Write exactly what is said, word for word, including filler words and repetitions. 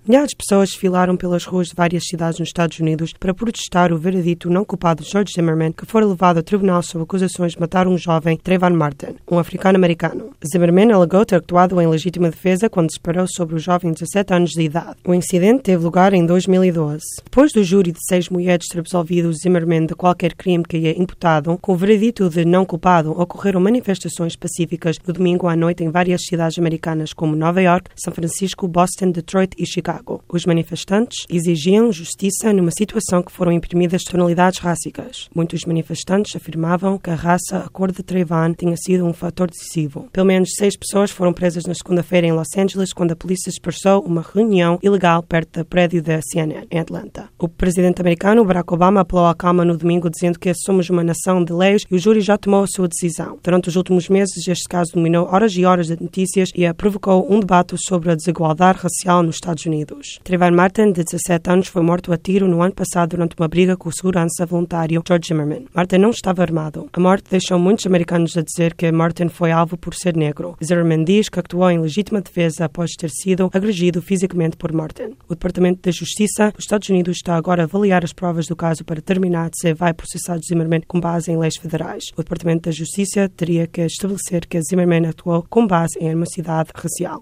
Milhares de pessoas desfilaram pelas ruas de várias cidades nos Estados Unidos para protestar o veredito não culpado de George Zimmerman, que foi levado a tribunal sob acusações de matar um jovem, Trayvon Martin, um africano-americano. Zimmerman alegou ter atuado em legítima defesa quando disparou sobre o jovem de dezassete anos de idade. O incidente teve lugar em dois mil e doze. Depois do júri de seis mulheres ter absolvido Zimmerman de qualquer crime que lhe imputado, com o veredito de não culpado, ocorreram manifestações pacíficas no domingo à noite em várias cidades americanas como Nova York, São Francisco, Boston, Detroit e Chicago. Os manifestantes exigiam justiça numa situação que foram imprimidas tonalidades rássicas. Muitos manifestantes afirmavam que a raça, a cor de Trayvon, tinha sido um fator decisivo. Pelo menos seis pessoas foram presas na segunda-feira em Los Angeles quando a polícia dispersou uma reunião ilegal perto do prédio da C N N, em Atlanta. O presidente americano, Barack Obama, apelou à calma no domingo, dizendo que somos uma nação de leis e o júri já tomou a sua decisão. Durante os últimos meses, este caso dominou horas e horas de notícias e provocou um debate sobre a desigualdade racial nos Estados Unidos. Trayvon Martin, de dezassete anos, foi morto a tiro no ano passado durante uma briga com o segurança voluntário George Zimmerman. Martin não estava armado. A morte deixou muitos americanos a dizer que Martin foi alvo por ser negro. Zimmerman diz que actuou em legítima defesa após ter sido agredido fisicamente por Martin. O Departamento da Justiça dos Estados Unidos está agora a avaliar as provas do caso para determinar se vai processar Zimmerman com base em leis federais. O Departamento da Justiça teria que estabelecer que Zimmerman atuou com base em animosidade racial.